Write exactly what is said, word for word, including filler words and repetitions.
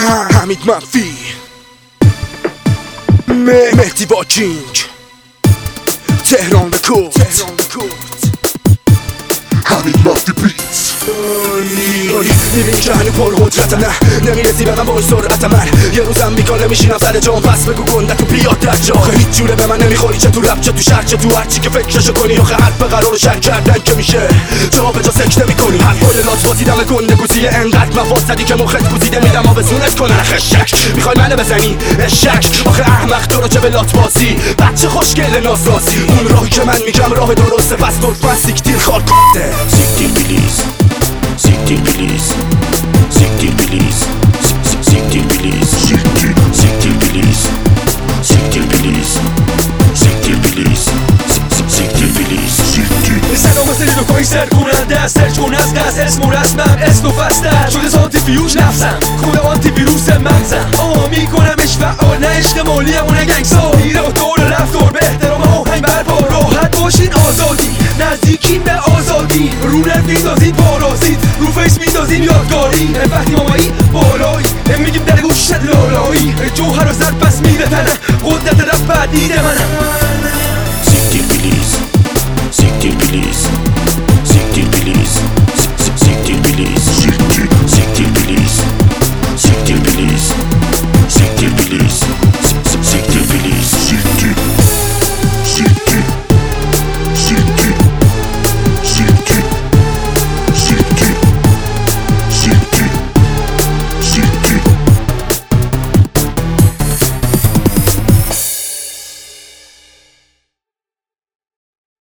حمید منفی مهدی واکینگ تهران رکورد حمید منفی بیتس میبین که هنو پر قدرت نه نمیرسی به من با سرعت من یه روزم میکنه میشینم سر جام پس بگو گنده تو بیاد در جا هیچ جوره به من نمیخوری چه تو رپ چه تو شهر چه تو هرچی که فکرشو کنی آخه حرف قرار شر کردن که میشه جا به جا سکته میکنی حرفای لات بازی دم گنده گوزیه انقدر مفاسدی که مخت گوزیده میدم آبزونت کنن خشک میخوای منو بزنی اشک آخه احمق تو رو چه به لات بازی بچه خوشگل ناسازی اون راهی که من میگم راه درسته پس لطفا سیکتیر خار کته سیکتیر بلیز سیکتیر بلیز سیکتیر بلیز سیکتیر بلیز سیکتیر بلیز سیکتیر بلیز سیکتیر بلیز سیکتیر بلیز سلام و سرید و کاری سر کننده است سرچون از قصد اسم و رسمم اسم و فستر شده سانتی فیوش نفسم کود آنتی ویروس مغزم آه میکنمش فعال نه عشق مالی همونه گنگسار میره و طور رفتار به احترام آهنگ برپا راحت باشین آزادی نزدیکین به آزادی رو نت میسازین پارازیت رو فیس میسازین یادگاری وقتی مامایی بالایی میگیم در گوشت لالایی جوهر و زد پس میره تنم قدرت رفت بعد دیده منم سیکتیر بلیز سیکتیر بلیز